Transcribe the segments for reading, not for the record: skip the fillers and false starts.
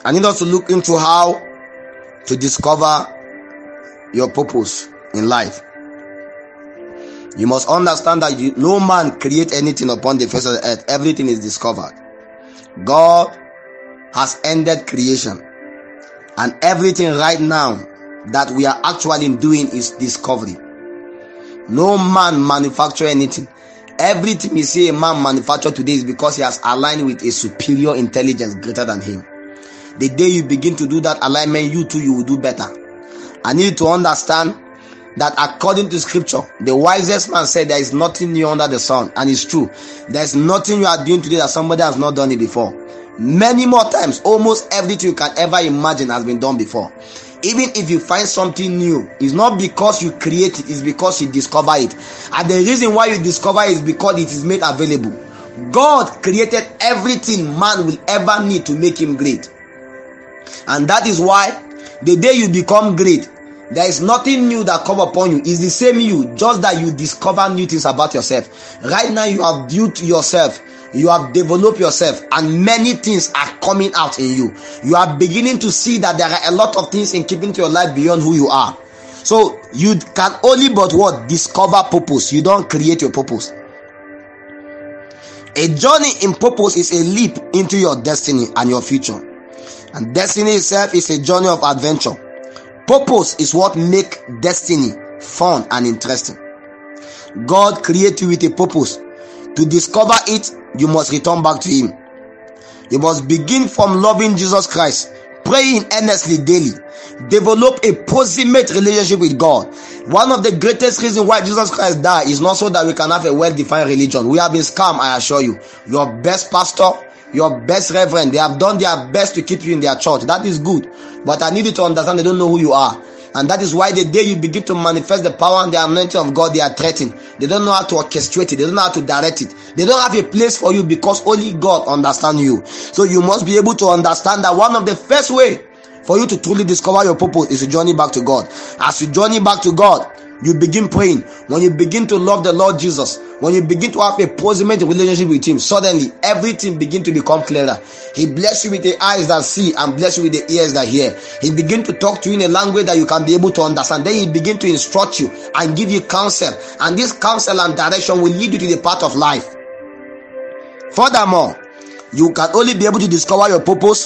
I need us to look into how to discover your purpose in life. You must understand that no man create anything upon the face of the earth. Everything is discovered. God has ended creation, and everything right now that we are actually doing is discovery. No man manufacture anything. Everything you see a man manufacture today is because he has aligned with a superior intelligence greater than him. The day you begin to do that alignment, you too, you will do better. I need to understand that according to scripture, the wisest man said there is nothing new under the sun, and it's true. There's nothing you are doing today that somebody has not done it before. Many more times, almost everything you can ever imagine has been done before. Even if you find something new, it's not because you create it, it's because you discover it. And the reason why you discover it is because it is made available. God created everything man will ever need to make him great. And that is why the day you become great, there is nothing new that come upon you. It's the same you, just that you discover new things about yourself. Right now you have built yourself, you have developed yourself, and many things are coming out in you. You are beginning to see that there are a lot of things in keeping to your life beyond who you are. So you can only but what? Discover purpose. You don't create your purpose. A journey in purpose is a leap into your destiny and your future. And destiny itself is a journey of adventure. Purpose is what makes destiny fun and interesting. God created you with a purpose. To discover it, you must return back to him. You must begin from loving Jesus Christ, praying earnestly daily. Develop a proximate relationship with God. One of the greatest reasons why Jesus Christ died is not so that we can have a well-defined religion. We have been scammed, I assure you. Your best pastor, your best reverend, they have done their best to keep you in their church. That is good. But I need you to understand they don't know who you are. And that is why the day you begin to manifest the power and the anointing of God, they are threatened. They don't know how to orchestrate it. They don't know how to direct it. They don't have a place for you because only God understands you. So you must be able to understand that one of the first way for you to truly discover your purpose is to journey back to God. As you journey back to God, you begin praying. When you begin to love the Lord Jesus, when you begin to have a proximate relationship with him, suddenly everything begins to become clearer. He bless you with the eyes that see and bless you with the ears that hear. He begin to talk to you in a language that you can be able to understand. Then he begin to instruct you and give you counsel. And this counsel and direction will lead you to the path of life. Furthermore, you can only be able to discover your purpose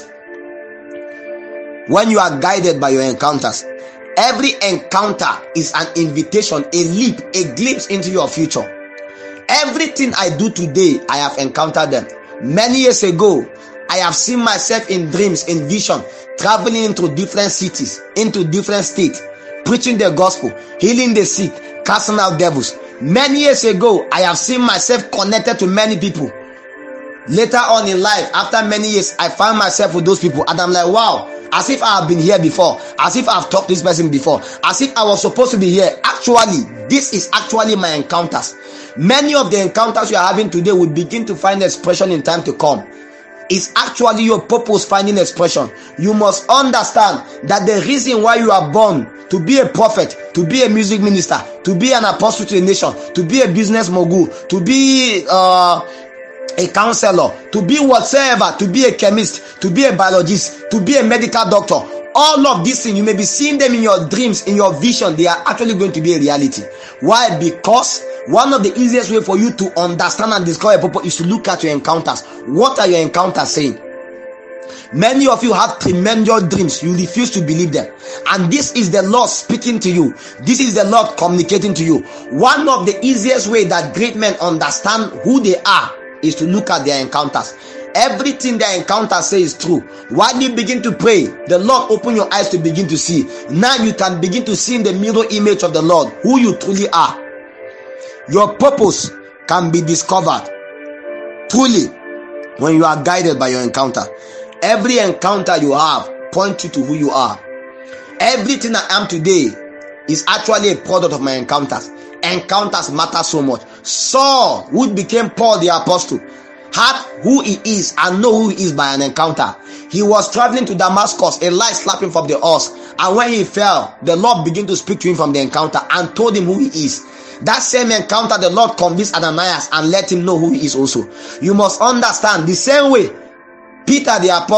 when you are guided by your encounters. Every encounter is an invitation, a leap, a glimpse into your future. Everything I do today, I have encountered them. Many years ago, I have seen myself in dreams, in vision, traveling into different cities, into different states, preaching the gospel, healing the sick, casting out devils. Many years ago, I have seen myself connected to many people. Later on in life, after many years, I found myself with those people, and I'm like, wow, as if I have been here before, as if I've talked to this person before, as if I was supposed to be here. Actually, this is actually my encounters. Many of the encounters you are having today will begin to find expression in time to come. It's actually your purpose finding expression. You must understand that the reason why you are born to be a prophet, to be a music minister, to be an apostle to the nation, to be a business mogul, to be a counselor, to be whatsoever, to be a chemist, to be a biologist, to be a medical doctor. All of these things, you may be seeing them in your dreams, in your vision. They are actually going to be a reality. Why? Because one of the easiest way for you to understand and discover a purpose is to look at your encounters. What are your encounters saying? Many of you have tremendous dreams. You refuse to believe them. And this is the Lord speaking to you. This is the Lord communicating to you. One of the easiest way that great men understand who they are is to look at their encounters. Everything their encounters say is true. While you begin to pray, the Lord open your eyes to begin to see. Now you can begin to see in the mirror image of the Lord who you truly are. Your purpose can be discovered truly when you are guided by your encounter. Every encounter you have points you to who you are. Everything I am today is actually a product of my encounters. Encounters matter so much. Saul, who became Paul the apostle, had who he is and know who he is by an encounter. He was traveling to Damascus, a light slapped him from the horse, and when he fell, the Lord began to speak to him from the encounter and told him who he is. That same encounter, the Lord convinced Ananias and let him know who he is also. You must understand, the same way Peter the apostle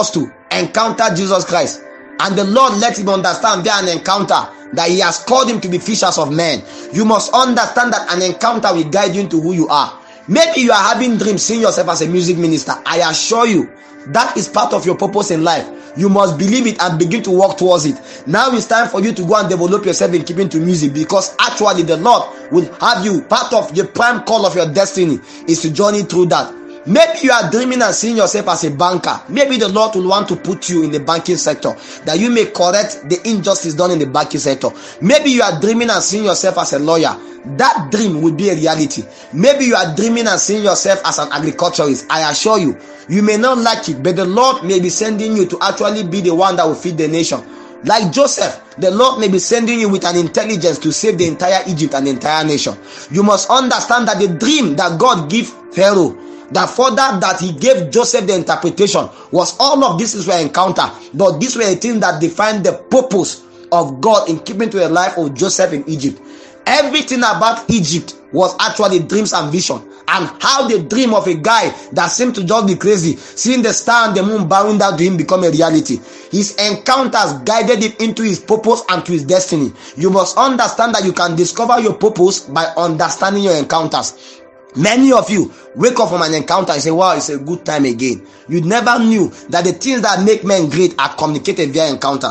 encountered Jesus Christ, and the Lord let him understand via an encounter that he has called him to be fishers of men. You must understand that an encounter will guide you into who you are. Maybe you are having dreams, seeing yourself as a music minister. I assure you, that is part of your purpose in life. You must believe it and begin to work towards it. Now it's time for you to go and develop yourself in keeping to music, because actually the Lord will have you. Part of the prime call of your destiny is to journey through that. Maybe you are dreaming and seeing yourself as a banker. Maybe the Lord will want to put you in the banking sector, that you may correct the injustice done in the banking sector. Maybe you are dreaming and seeing yourself as a lawyer. That dream will be a reality. Maybe you are dreaming and seeing yourself as an agriculturist. I assure you, you may not like it, but the Lord may be sending you to actually be the one that will feed the nation. Like Joseph, the Lord may be sending you with an intelligence to save the entire Egypt and the entire nation. You must understand that the dream that God gave Pharaoh, that further that he gave Joseph the interpretation, was all of this is were encounter, but these were a thing that defined the purpose of God in keeping to the life of Joseph in Egypt. Everything about Egypt was actually dreams and vision, and how the dream of a guy that seemed to just be crazy, seeing the star and the moon bowing down to him, become a reality. His encounters guided him into his purpose and to his destiny. You must understand that you can discover your purpose by understanding your encounters. Many of you wake up from an encounter and say, wow, it's a good time again. You never knew that the things that make men great are communicated via encounters.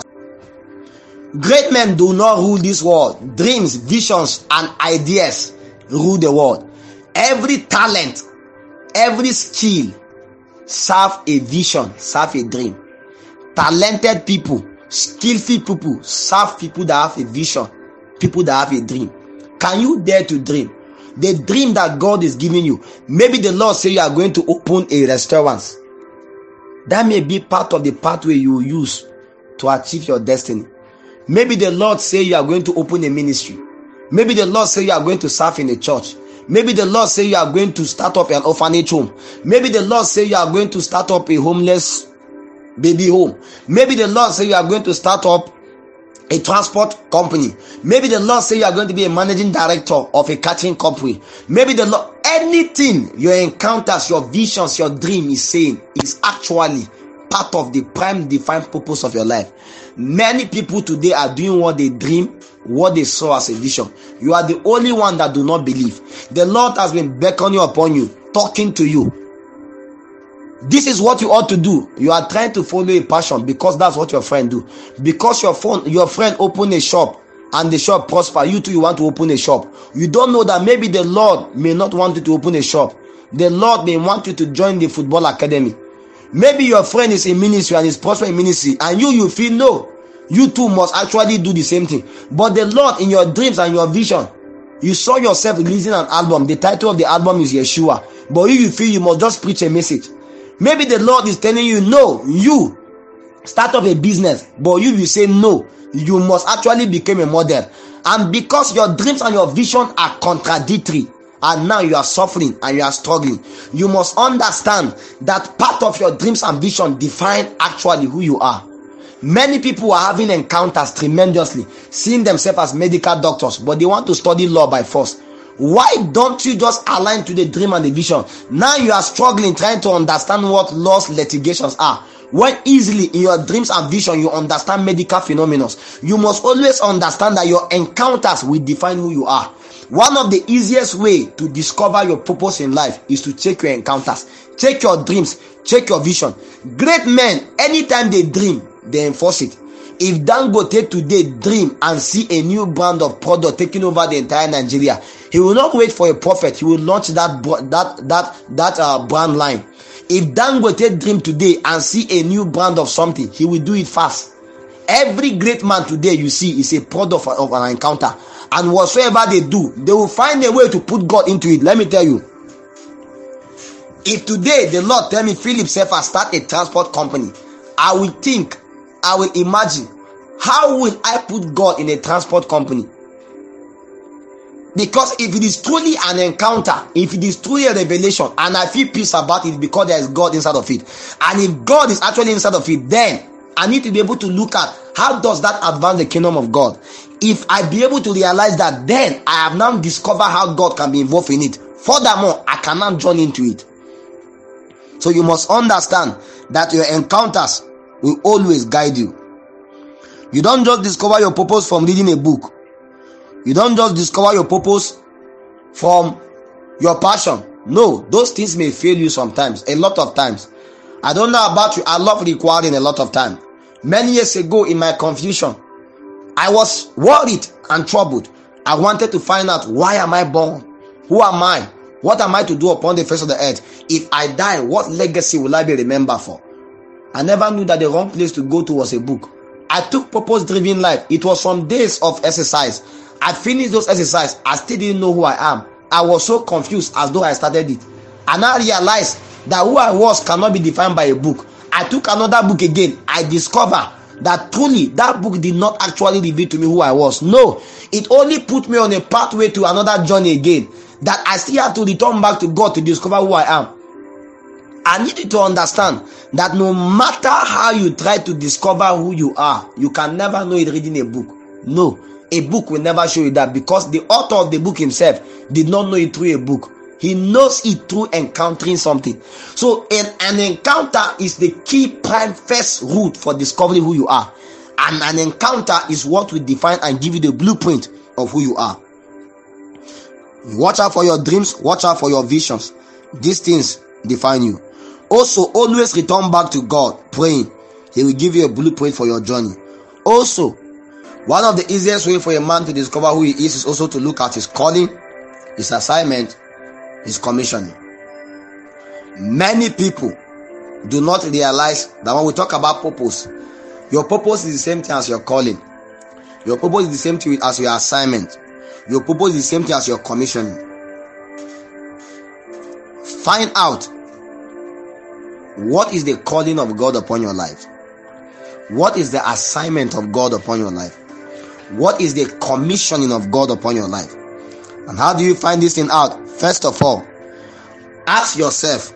Great men do not rule this world. Dreams, visions, and ideas rule the world. Every talent, every skill serve a vision, serve a dream. Talented people, skillful people serve people that have a vision, people that have a dream. Can you dare to dream? The dream that God is giving you. Maybe the Lord say you are going to open a restaurant. That may be part of the pathway you will use to achieve your destiny. Maybe the Lord say you are going to open a ministry. Maybe the Lord say you are going to serve in a church. Maybe the Lord say you are going to start up an orphanage home. Maybe the Lord say you are going to start up a homeless baby home. Maybe the Lord say you are going to start up a transport company. Maybe the Lord say you are going to be a managing director of a catering company. Maybe the Lord, anything your encounters, your visions, your dream is saying is actually part of the prime defined purpose of your life. Many people today are doing what they dream, what they saw as a vision. You are the only one that do not believe. The Lord has been beckoning upon you, talking to you. This is what you ought to do. You are trying to follow a passion because that's what your friend do. Because your friend open a shop and the shop prosper, you too you want to open a shop. You don't know that maybe the Lord may not want you to open a shop. The Lord may want you to join the football academy. Maybe your friend is in ministry and is prospering in ministry, and you feel no, you too must actually do the same thing. But the Lord, in your dreams and your vision, you saw yourself releasing an album. The title of the album is Yeshua, but you feel you must just preach a message. Maybe the Lord is telling you, no, you start up a business, but you will say no, you must actually become a model. And because your dreams and your vision are contradictory, and now you are suffering and you are struggling, you must understand that part of your dreams and vision define actually who you are. Many people are having encounters tremendously, seeing themselves as medical doctors, but they want to study law by force. Why don't you just align to the dream and the vision? Now you are struggling trying to understand what law's litigations are, when easily in your dreams and vision you understand medical phenomena. You must always understand that your encounters will define who you are. One of the easiest way to discover your purpose in life is to check your encounters, check your dreams, check your vision. Great men, anytime they dream, they enforce it. If Dangote today dream and see a new brand of product taking over the entire Nigeria, he will not wait for a prophet. He will launch that brand line. If Dangote dream today and see a new brand of something, he will do it fast. Every great man today you see is a product of an encounter, and whatsoever they do, they will find a way to put God into it. Let me tell you, if today the Lord tell me Philip Sefer start a transport company, I will think, I will imagine, how will I put God in a transport company? Because if it is truly an encounter, if it is truly a revelation, and I feel peace about it because there is God inside of it, and if God is actually inside of it, then I need to be able to look at how does that advance the kingdom of God. If I be able to realize that, then I have now discovered how God can be involved in it. Furthermore, I cannot join into it. So you must understand that your encounters will always guide you. You don't just discover your purpose from reading a book. You don't just discover your purpose from your passion. No, those things may fail you sometimes, a lot of times. I don't know about you, I love requiring a lot of time. Many years ago, in my confusion, I was worried and troubled. I wanted to find out, why am I born? Who am I? What am I to do upon the face of the earth? If I die, what legacy will I be remembered for? I never knew that the wrong place to go to was a book. I took purpose-driven life. It was some days of exercise. I finished those exercises. I still didn't know who I am. I was so confused as though I started it. And I realized that who I was cannot be defined by a book. I took another book again. I discovered that truly that book did not actually reveal to me who I was. No, it only put me on a pathway to another journey again, that I still have to return back to God to discover who I am. I need you to understand that no matter how you try to discover who you are, you can never know it reading a book. No, a book will never show you that, because the author of the book himself did not know it through a book. He knows it through encountering something. So an encounter is the key prime first route for discovering who you are. And an encounter is what will define and give you the blueprint of who you are. Watch out for your dreams. Watch out for your visions. These things define you. Also, always return back to God, praying. He will give you a blueprint for your journey. Also, one of the easiest ways for a man to discover who he is also to look at his calling, his assignment, his commissioning. Many people do not realize that when we talk about purpose, your purpose is the same thing as your calling. Your purpose is the same thing as your assignment. Your purpose is the same thing as your commissioning. Find out what is the calling of God upon your life. What is the assignment of God upon your life? What is the commissioning of God upon your life? And how do you find this thing out? First of all, ask yourself,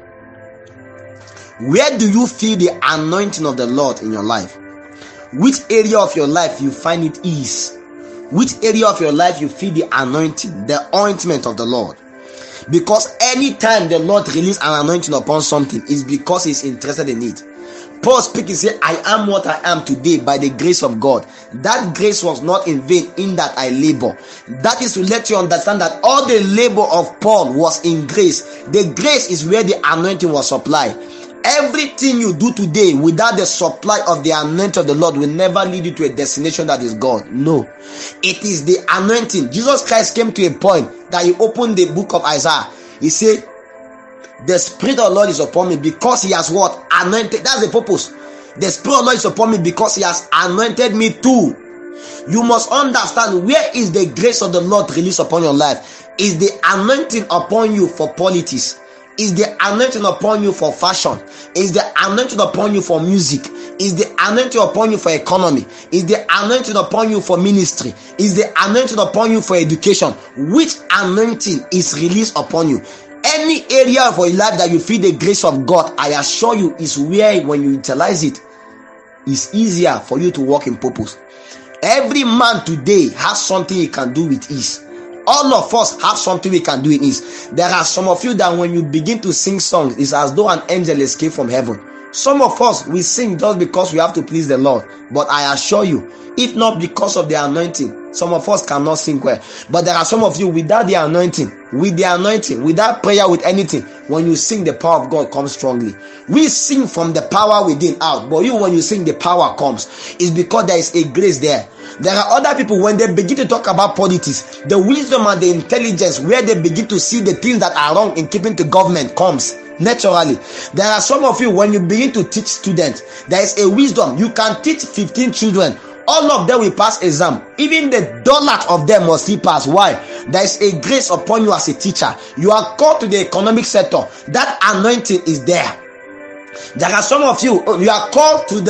where do you feel the anointing of the Lord in your life? Which area of your life you find it ease? Which area of your life you feel the anointing, the ointment of the Lord? Because anytime the Lord releases an anointing upon something, it's because he's interested in it. Paul speaking, say, I am what I am today by the grace of God. That grace was not in vain, in that I labor. That is to let you understand that all the labor of Paul was in grace. The grace is where the anointing was supplied. Everything you do today without the supply of the anointing of the Lord will never lead you to a destination that is God. No. It is the anointing. Jesus Christ came to a point that he opened the book of Isaiah. He said, the Spirit of the Lord is upon me because he has what? Anointed. That's the purpose. The Spirit of the Lord is upon me because he has anointed me too. You must understand, where is the grace of the Lord released upon your life? Is the anointing upon you for politics? Is the anointing upon you for fashion? Is the anointing upon you for music? Is the anointing upon you for economy? Is the anointing upon you for ministry? Is the anointing upon you for education? Which anointing is released upon you? Any area of your life that you feel the grace of God, I assure you, is where when you utilize it, it's easier for you to walk in purpose. Every man today has something he can do with ease. All of us have something we can do in ease. There are some of you that when you begin to sing songs, it's as though an angel escaped from heaven. Some of us, we sing just because we have to please the Lord. But I assure you, if not because of the anointing, some of us cannot sing well. But there are some of you, without the anointing, without prayer, with anything, when you sing, the power of God comes strongly. We sing from the power within out. But you, when you sing, the power comes. It's because there is a grace there. There are other people, when they begin to talk about politics, the wisdom and the intelligence, where they begin to see the things that are wrong in keeping the government, comes naturally. There are some of you, when you begin to teach students, there is a wisdom. You can teach 15 children. All of them will pass exam. Even the dullard of them must still pass. Why? There is a grace upon you as a teacher. You are called to the economic sector. That anointing is there. There are some of you, you are called to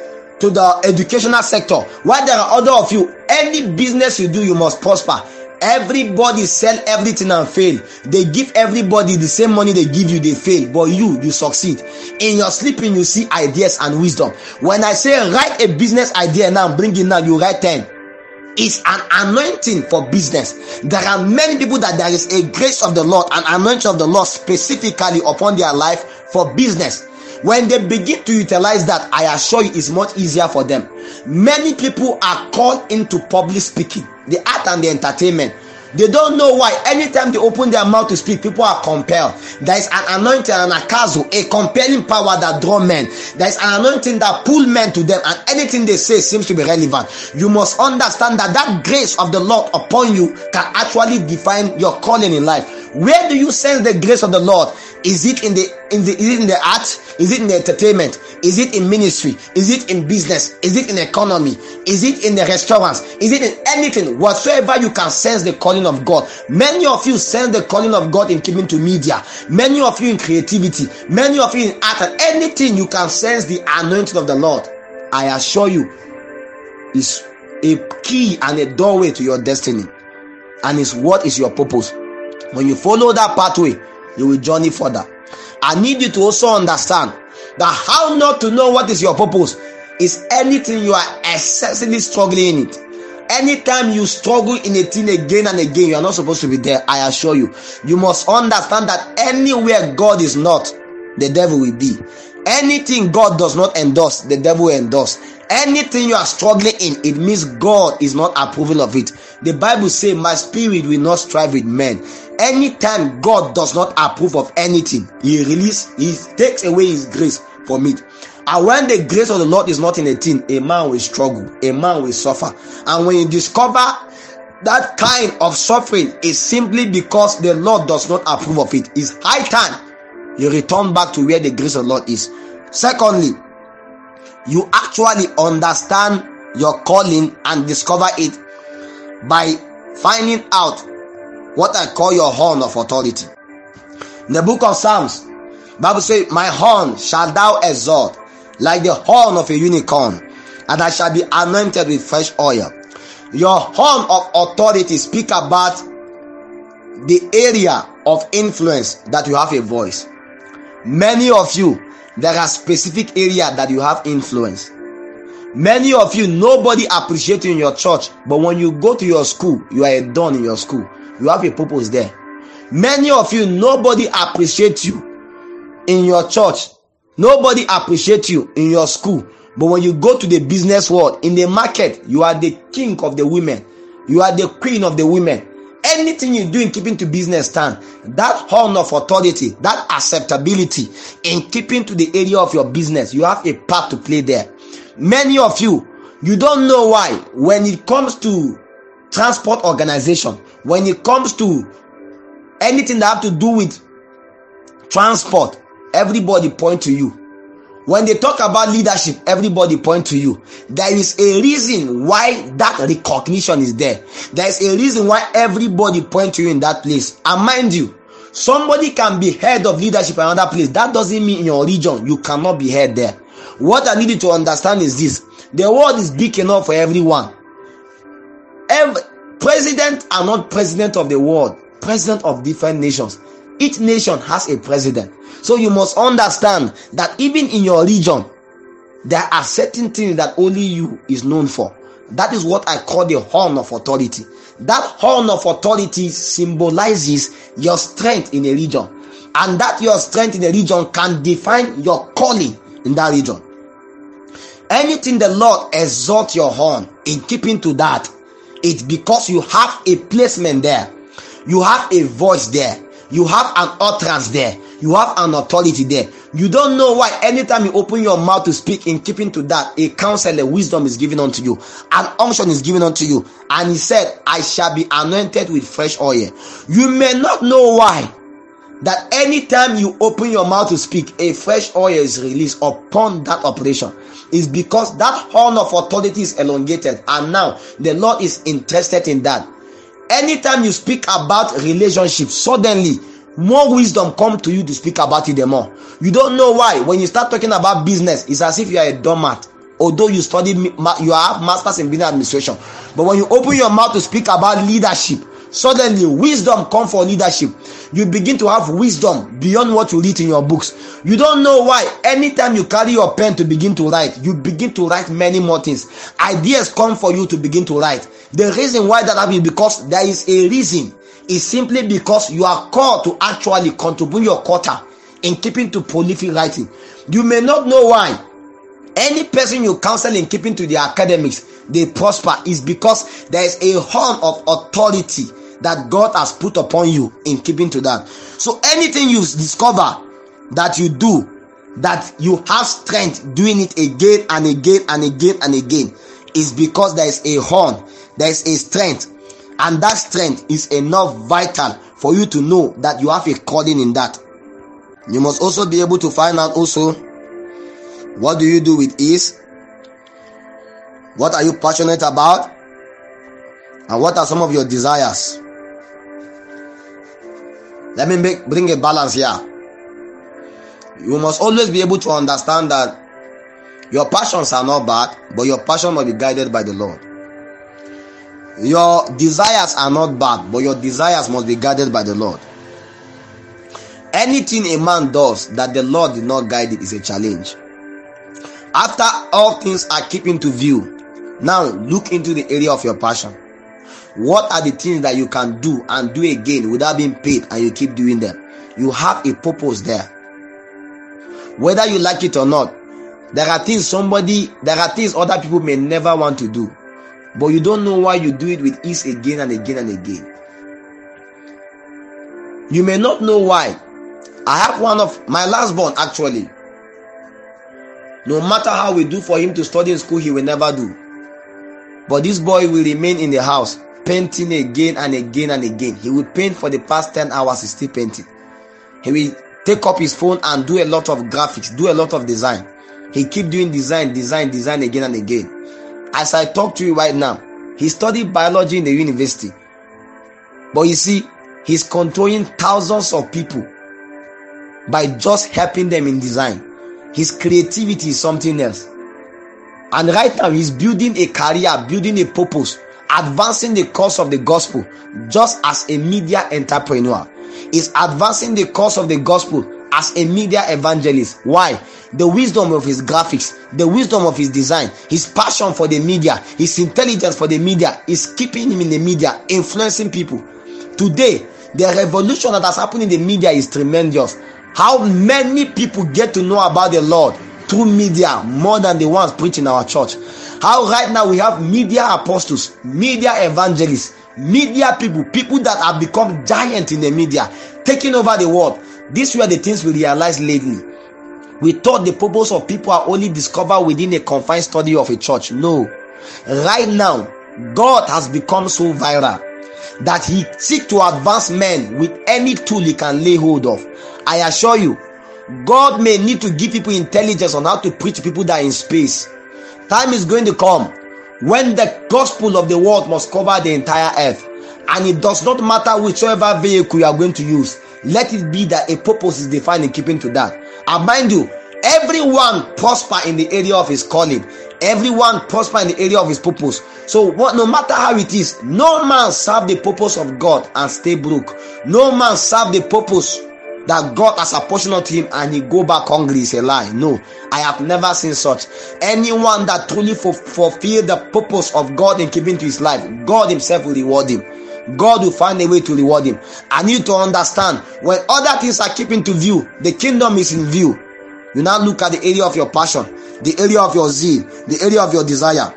the educational sector. While there are other of you, any business you do, you must prosper. Everybody sell everything and fail. They give everybody the same money they give you, they fail. But you succeed. In your sleeping, you see ideas and wisdom. When I say write a business idea now, bring it now, you write 10. It's an anointing for business. There are many people that there is a grace of the Lord, an anointing of the Lord specifically upon their life for business. When they begin to utilize that, I assure you it's much easier for them. Many people are called into public speaking, the art and the entertainment. They don't know why. Anytime they open their mouth to speak, people are compelled. There is an anointing and a kazo, a compelling power that draw men. There is an anointing that pull men to them, and anything they say seems to be relevant. You must understand that that grace of the Lord upon you can actually define your calling in life. Where do you sense the grace of the Lord? Is it in the art? Is it in the entertainment? Is it in ministry? Is it in business? Is it in economy? Is it in the restaurants? Is it in anything? Whatsoever you can sense the calling of God. Many of you sense the calling of God in keeping to media. Many of you in creativity. Many of you in art, and anything you can sense the anointing of the Lord. I assure you, is a key and a doorway to your destiny, and is what is your purpose. When you follow that pathway, you will journey further. I need you to also understand that how not to know what is your purpose is anything you are excessively struggling in it. Anytime you struggle in a thing again and again, you are not supposed to be there. I assure you. You must understand that anywhere God is not, the devil will be. Anything God does not endorse, the devil will endorse. Anything you are struggling in, it means God is not approving of it. The Bible says, my spirit will not strive with men. Anytime God does not approve of anything, he takes away his grace from it. And when the grace of the Lord is not in a thing, a man will struggle, a man will suffer. And when you discover that kind of suffering is simply because the Lord does not approve of it, it's high time you return back to where the grace of the Lord is. Secondly, you actually understand your calling and discover it by finding out what I call your horn of authority. In the book of Psalms, the Bible says, my horn shall thou exalt like the horn of a unicorn, and I shall be anointed with fresh oil. Your horn of authority speak about the area of influence that you have a voice. Many of you, there are specific area that you have influence. Many of you, nobody appreciates you in your church, but when you go to your school, you are a don in your school. You have a purpose there. Many of you, nobody appreciates you in your church. Nobody appreciates you in your school, but when you go to the business world, in the market, you are the king of the women. You are the queen of the women. Anything you do in keeping to business stand, that horn of authority, that acceptability in keeping to the area of your business, you have a part to play there. Many of you, you don't know why when it comes to transport organization, when it comes to anything that have to do with transport, everybody point to you. When they talk about leadership, everybody point to you. There is a reason why that recognition is there. There is a reason why everybody point to you in that place. And mind you, somebody can be head of leadership in another place. That doesn't mean in your region you cannot be head there. What I need you to understand is this: the world is big enough for everyone. Presidents are not president of the world, president of different nations. Each nation has a president. So you must understand that even in your region, there are certain things that only you is known for. That is what I call the horn of authority. That horn of authority symbolizes your strength in a region. And that your strength in a region can define your calling in that region. Anything the Lord exalt your horn in keeping to that, it's because you have a placement there. You have a voice there. You have an utterance there. You have an authority there. You don't know why anytime you open your mouth to speak in keeping to that, a counsel, a wisdom is given unto you. An unction is given unto you. And he said, I shall be anointed with fresh oil. You may not know why that anytime you open your mouth to speak, a fresh oil is released upon that operation. It's because that horn of authority is elongated. And now the Lord is interested in that. Anytime you speak about relationships, suddenly more wisdom come to you to speak about it the more. You don't know why. When you start talking about business, it's as if you are a doormat. Although you have masters in business administration, but when you open your mouth to speak about leadership, suddenly wisdom come for leadership. You begin to have wisdom beyond what you read in your books. You don't know why. Anytime you carry your pen to begin to write, you begin to write many more things. Ideas come for you to begin to write. The reason why that happens is because there is a reason. It's simply because you are called to actually contribute your quota in keeping to prolific writing. You may not know why. Any person you counsel in keeping to the academics, they prosper, is because there is a horn of authority that God has put upon you in keeping to that. So anything you discover that you do, that you have strength doing it again and again and again and again, is because there is a horn, there is a strength, and that strength is enough vital for you to know that you have a calling in that. You must also be able to find out also, what do you do with ease? What are you passionate about? And what are some of your desires? Let me bring a balance here. You must always be able to understand that your passions are not bad, but your passion must be guided by the Lord. Your desires are not bad, but your desires must be guided by the Lord. Anything a man does that the Lord did not guide it is a challenge. After all things are keeping to view, now look into the area of your passion. What are the things that you can do and do again without being paid, and you keep doing them? You have a purpose there. Whether you like it or not, there are things other people may never want to do, but you don't know why you do it with ease again and again and again. You may not know why. I have one of my last born, actually. No matter how we do for him to study in school, he will never do. But this boy will remain in the house, painting again and again and again. He will paint for the past 10 hours, he's still painting. He will take up his phone and do a lot of graphics, do a lot of design. He keep doing design again and again. As I talk to you right now, he studied biology in the university. But you see, he's controlling thousands of people by just helping them in design. His creativity is something else. And right now he's building a career, building a purpose, advancing the cause of the gospel just as a media entrepreneur. He's advancing the cause of the gospel as a media evangelist. Why? The wisdom of his graphics, the wisdom of his design, his passion for the media, his intelligence for the media is keeping him in the media, influencing people. Today, the revolution that has happened in the media is tremendous. How many people get to know about the Lord through media more than the ones preaching in our church? How right now we have media apostles, media evangelists, media people that have become giant in the media, taking over the world. These were the things we realized lately. We thought the purpose of people are only discovered within a confined study of a church. No. Right now, God has become so viral that he seeks to advance men with any tool he can lay hold of. I assure you, God may need to give people intelligence on how to preach to people that are in space. Time is going to come when the gospel of the world must cover the entire earth, and it does not matter whichever vehicle you are going to use. Let it be that a purpose is defined in keeping to that. And mind you, everyone prosper in the area of his calling. Everyone prosper in the area of his purpose. So no matter how it is, no man serve the purpose of God and stay broke. No man serve the purpose that God has apportioned to him and he go back hungry is a lie. No, I have never seen such. Anyone that truly fulfill the purpose of God in keeping to his life, God himself will reward him. God will find a way to reward him. I need to understand, when other things are keeping to view, the kingdom is in view. You now look at the area of your passion, the area of your zeal, the area of your desire.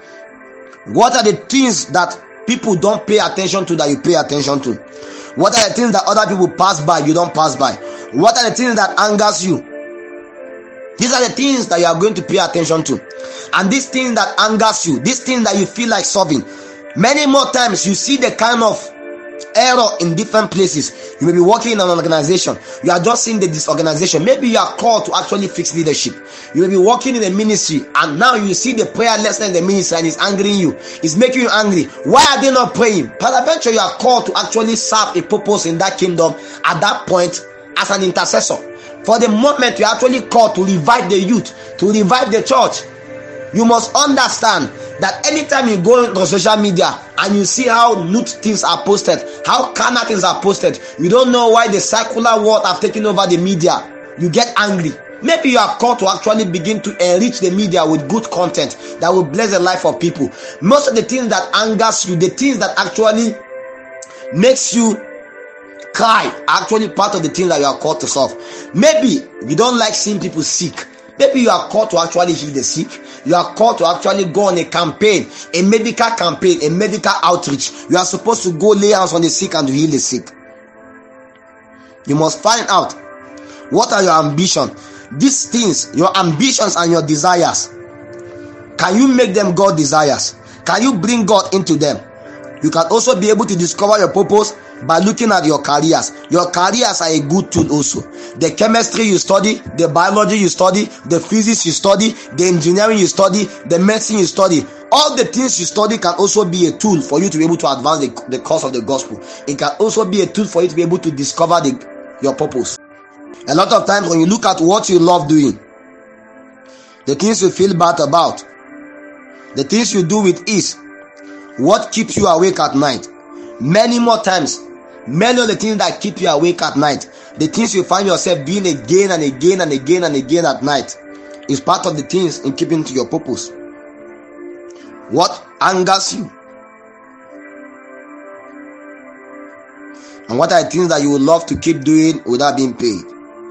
What are the things that people don't pay attention to that you pay attention to? What are the things that other people pass by you don't pass by? What are the things that angers you? These are the things that you are going to pay attention to. And these things that angers you, these things that you feel like solving, many more times you see the kind of error in different places. You may be working in an organization, you are just seeing the disorganization. Maybe you are called to actually fix leadership. You may be working in a ministry, and now you see the prayerlessness in the ministry and it's angering you, it's making you angry. Why are they not praying? But eventually you are called to actually serve a purpose in that kingdom at that point as an intercessor. For the moment, you are actually called to revive the youth, to revive the church. You must understand that anytime you go on social media and you see how nude things are posted, how carnal things are posted, you don't know why the secular world have taken over the media. You get angry. Maybe you are called to actually begin to enrich the media with good content that will bless the life of people. Most of the things that angers you, the things that actually makes you cry actually part of the things that you are called to solve. Maybe you don't like seeing people sick. Maybe you are called to actually heal the sick. You are called to actually go on a campaign, a medical campaign, a medical outreach. You are supposed to go lay hands on the sick and to heal the sick. You must find out what are your ambitions. These things, your ambitions and your desires, can you make them God desires? Can you bring God into them? You can also be able to discover your purpose by looking at your careers. Your careers are a good tool also. The chemistry you study, the biology you study, the physics you study, the engineering you study, the medicine you study, all the things you study can also be a tool for you to be able to advance the cause of the gospel. It can also be a tool for you to be able to discover your purpose. A lot of times when you look at what you love doing, the things you feel bad about, the things you do with ease, what keeps you awake at night, many more times, many of the things that keep you awake at night, the things you find yourself doing again and again and again and again at night, is part of the things in keeping to your purpose. What angers you? And what are the things that you would love to keep doing without being paid?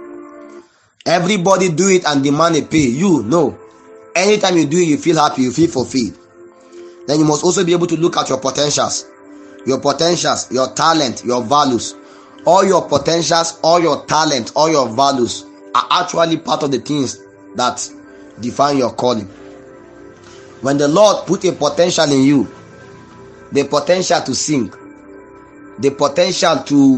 Everybody do it and demand a pay. You know, anytime you do it, you feel happy, you feel fulfilled. Then you must also be able to look at your potentials, your talent, your values. All your potentials, all your talent, all your values are actually part of the things that define your calling. When the Lord put a potential in you, the potential to sing, the potential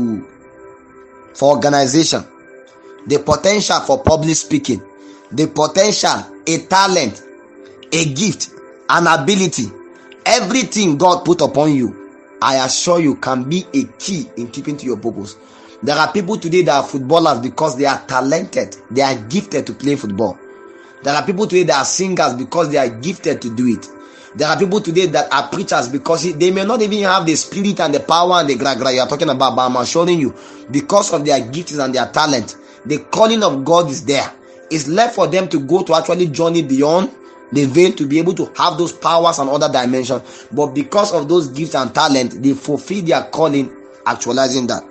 for organization, the potential for public speaking, the potential, a talent, a gift, an ability, everything God put upon you, I assure you, can be a key in keeping to your purpose. There are people today that are footballers because they are talented, they are gifted to play football. There are people today that are singers because they are gifted to do it. There are people today that are preachers because they may not even have the spirit and the power and the gra you are talking about, but I'm assuring you, because of their gifts and their talent, the calling of God is there. It's left for them to go to actually journey beyond the veil to be able to have those powers and other dimensions. But because of those gifts and talent, they fulfill their calling, actualizing that.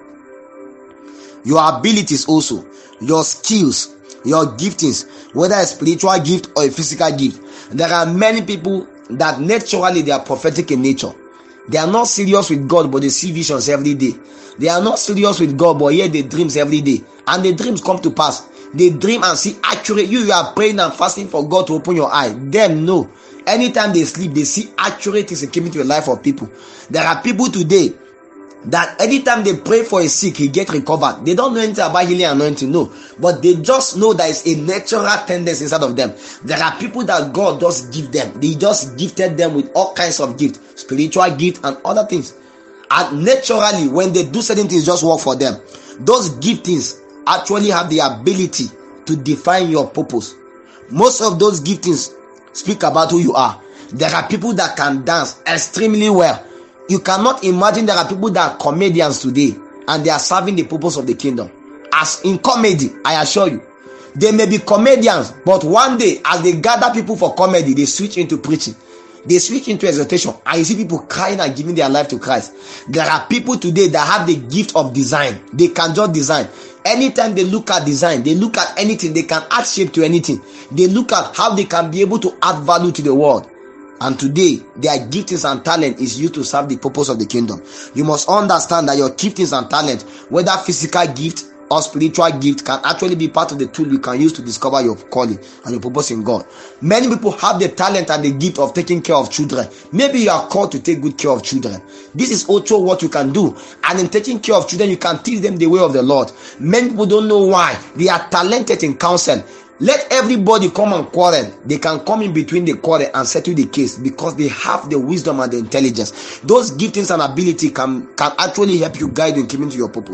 Your abilities also, your skills, your giftings, whether a spiritual gift or a physical gift. There are many people that naturally they are prophetic in nature. They are not serious with God, but they see visions every day. They are not serious with God, but yet they dreams every day, and the dreams come to pass. They dream and see accurate. You are praying and fasting for God to open your eye. Them no. Anytime they sleep, they see accurate things coming to the life of people. There are people today that anytime they pray for a sick, he get recovered. They don't know anything about healing and anointing, no. But they just know that it's a natural tendency inside of them. There are people that God just give them. They just gifted them with all kinds of gifts, spiritual gifts and other things. And naturally, when they do certain things, just work for them. Those giftings actually have the ability to define your purpose. Most of those giftings speak about who you are. There are people that can dance extremely well. You cannot imagine there are people that are comedians today and they are serving the purpose of the kingdom. As in comedy, I assure you, they may be comedians, but one day as they gather people for comedy, they switch into preaching. They switch into exhortation, and you see people crying and giving their life to Christ. There are people today that have the gift of design. They can just design. Anytime they look at design, they look at anything, they can add shape to anything. They look at how they can be able to add value to the world. And today, their giftings and talent is used to serve the purpose of the kingdom. You must understand that your giftings and talent, whether physical gift or spiritual gift, can actually be part of the tool you can use to discover your calling and your purpose in God. Many people have the talent and the gift of taking care of children. Maybe you are called to take good care of children. This is also what you can do. And in taking care of children, you can teach them the way of the Lord. Many people don't know why. They are talented in counsel. Let everybody come and quarrel. They can come in between the quarrel and settle the case because they have the wisdom and the intelligence. Those giftings and ability can actually help you guide in keeping to your purpose.